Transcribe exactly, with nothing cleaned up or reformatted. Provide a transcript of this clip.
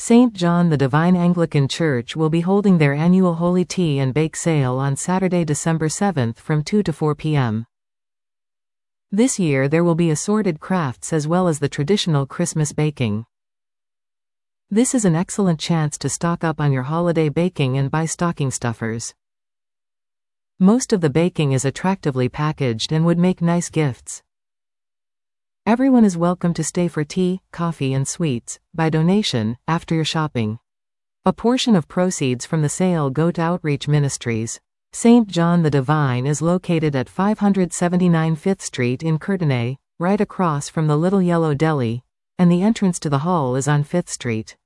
Saint John the Divine Anglican Church will be holding their annual Holy Tea and Bake Sale on Saturday, December seventh from two to four p m This year there will be assorted crafts as well as the traditional Christmas baking. This is an excellent chance to stock up on your holiday baking and buy stocking stuffers. Most of the baking is attractively packaged and would make nice gifts. Everyone is welcome to stay for tea, coffee and sweets, by donation, after your shopping. A portion of proceeds from the sale go to Outreach Ministries. Saint John the Divine is located at five seventy-nine Fifth Street in Courtenay, right across from the Little Yellow Deli, and the entrance to the hall is on Fifth Street.